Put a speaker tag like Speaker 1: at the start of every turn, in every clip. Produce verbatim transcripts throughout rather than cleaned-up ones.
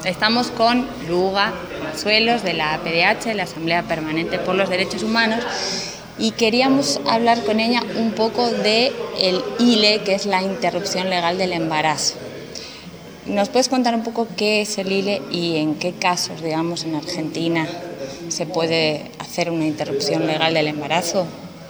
Speaker 1: Estamos con Luga Suelos de la A P D H, la Asamblea Permanente por los Derechos Humanos, y queríamos hablar con ella un poco de el I L E, que es la interrupción legal del embarazo. ¿Nos puedes contar un poco qué es el I L E y en qué casos, digamos, en Argentina se puede hacer una interrupción legal del embarazo?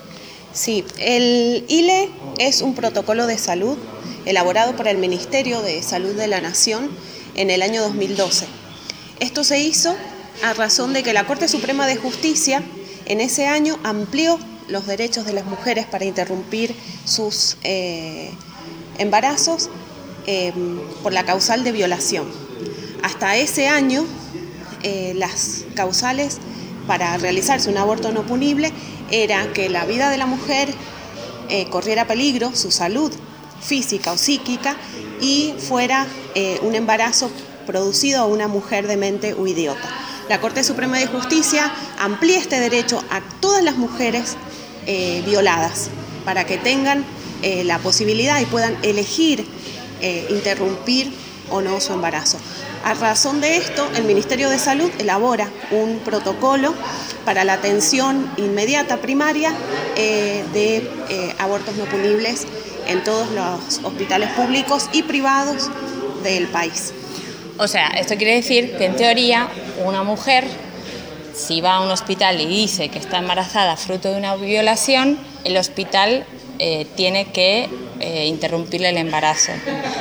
Speaker 2: Sí, el I L E es un protocolo de salud elaborado por el Ministerio de Salud de la Nación en el año dos mil doce. Esto se hizo a razón de que la Corte Suprema de Justicia en ese año amplió los derechos de las mujeres para interrumpir sus eh, embarazos eh, por la causal de violación. Hasta ese año, eh, las causales para realizarse un aborto no punible era que la vida de la mujer eh, corriera peligro, su salud física o psíquica, y fuera eh, un embarazo producido a una mujer demente o idiota. La Corte Suprema de Justicia amplía este derecho a todas las mujeres eh, violadas para que tengan eh, la posibilidad y puedan elegir eh, interrumpir o no su embarazo. A razón de esto, el Ministerio de Salud elabora un protocolo para la atención inmediata primaria eh, de eh, abortos no punibles en todos los hospitales públicos y privados del país.
Speaker 1: O sea, esto quiere decir que en teoría una mujer, si va a un hospital y dice que está embarazada fruto de una violación, el hospital eh, tiene que eh, interrumpirle el embarazo.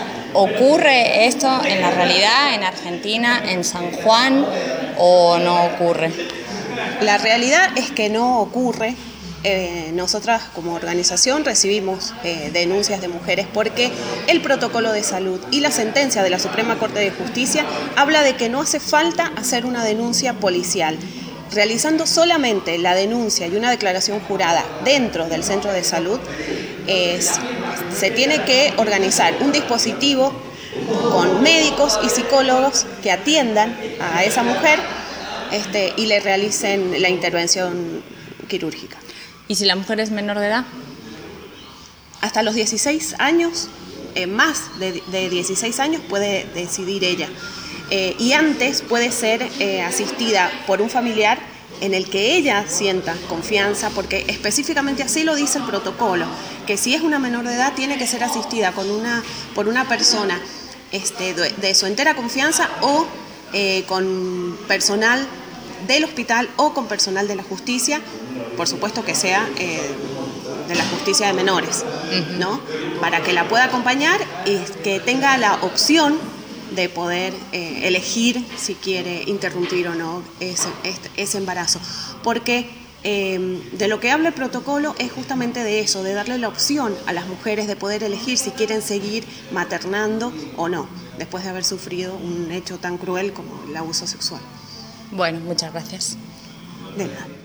Speaker 1: ¿Ocurre esto en la realidad, en Argentina, en San Juan, o no ocurre?
Speaker 2: La realidad es que no ocurre. Eh, nosotras como organización recibimos eh, denuncias de mujeres porque el protocolo de salud y la sentencia de la Suprema Corte de Justicia habla de que no hace falta hacer una denuncia policial. Realizando solamente la denuncia y una declaración jurada dentro del centro de salud, eh, se tiene que organizar un dispositivo con médicos y psicólogos que atiendan a esa mujer este, y le realicen la intervención quirúrgica.
Speaker 1: ¿Y si la mujer es menor de edad?
Speaker 2: Hasta los dieciséis años, eh, más de, de dieciséis años puede decidir ella. Eh, y antes puede ser eh, asistida por un familiar en el que ella sienta confianza, porque específicamente así lo dice el protocolo, que si es una menor de edad tiene que ser asistida con una, por una persona este, de, de su entera confianza o eh, con personal del hospital o con personal de la justicia, por supuesto que sea eh, de la justicia de menores, ¿no? Para que la pueda acompañar y que tenga la opción de poder eh, elegir si quiere interrumpir o no ese, este, ese embarazo. Porque eh, de lo que habla el protocolo es justamente de eso, de darle la opción a las mujeres de poder elegir si quieren seguir maternando o no, después de haber sufrido un hecho tan cruel como el abuso sexual.
Speaker 1: Bueno, muchas gracias.
Speaker 2: De nada.